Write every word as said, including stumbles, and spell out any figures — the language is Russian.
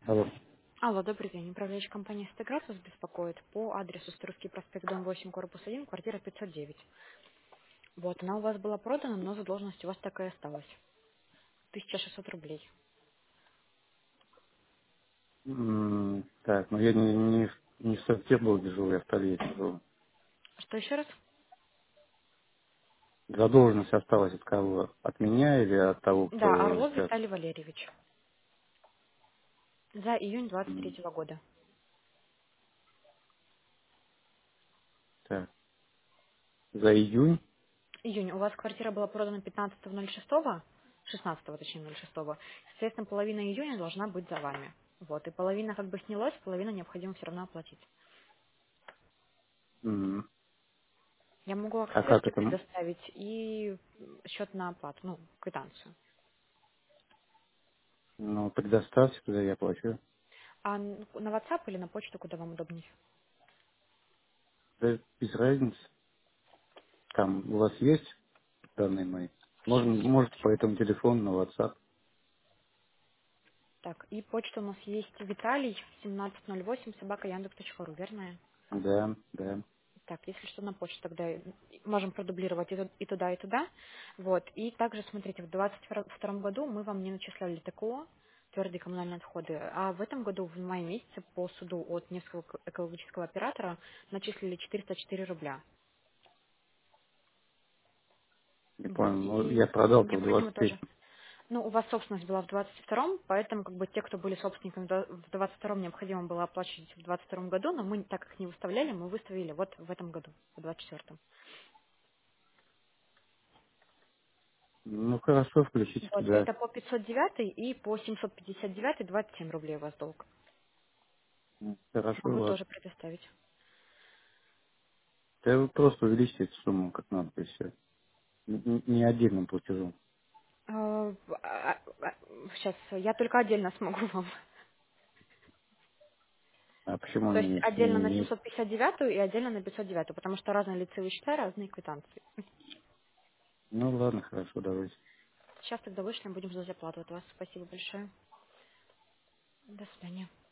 Алло. Алло, добрый день. Управляющая компания «Стеград» вас беспокоит по адресу Старовский проспект, дом восемь, корпус один, квартира пятьсот девять. Вот, она у вас была продана, но задолженность у вас так и осталась. тысяча шестьсот рублей. М, Так, ну я не, не, в- не в Санкт-Петербурге живу, я в Тольятти живу. Что еще раз? Задолженность осталась от кого? От меня или от того, Да, кто Орлов сейчас? Виталий Валерьевич. За июнь двадцать М, третьего года. Так, за июнь? Июнь. У вас квартира была продана пятнадцатого ноль шестого, шестнадцатого точнее ноль шестого. Соответственно, половина июня должна быть за вами. Вот, и половина как бы снялась, половину необходимо все равно оплатить. М, Я могу А как акцепты это? Ну, предоставить и счет на оплату, ну, квитанцию. ну, предоставьте, куда я плачу. А н- на WhatsApp или на почту, куда вам удобнее? Да без разницы. Там у вас есть данные мои? Можно, Сейчас, можете по секундочку. этому телефону на WhatsApp. Так, и почта у нас есть Виталий, семнадцать ноль восемь, собака яндекс точка ру, верно? Да, да. Так, если что, на почту тогда и- можем продублировать и, ту- и туда, и туда. Вот. И также, смотрите, в двадцать втором году мы вам не начисляли ТКО, твердые коммунальные отходы, а в этом году, в мае месяце, по суду от Невского эко- экологического оператора начислили четыреста четыре рубля. Не Вот. понял. Ну, И я продал-то в необходимо двадцать тоже. третьем. Ну, у вас собственность была в двадцать втором, поэтому как бы те, кто были собственниками в два- в двадцать втором, необходимо было оплачивать в двадцать втором году, но мы так как не выставляли, мы выставили вот в этом году, в двадцать четвертом. Ну хорошо, включите Вот, туда. это по пятьсот девять и по семьсот пятьдесят девять двадцать семь рублей у вас долг. М, Хорошо, Могу ладно. тоже предоставить. Да вы просто увеличьте эту сумму как надо, и все. Не отдельным платежом. Сейчас, я только отдельно смогу вам. А почему То есть не, отдельно не, на не... семьсот пятьдесят девять и отдельно на пятьсот девять, потому что разные лицевые счета, разные квитанции. Ну ладно, хорошо, давайте. Сейчас тогда вышлем, будем ждать оплату от вас. Спасибо большое. До свидания.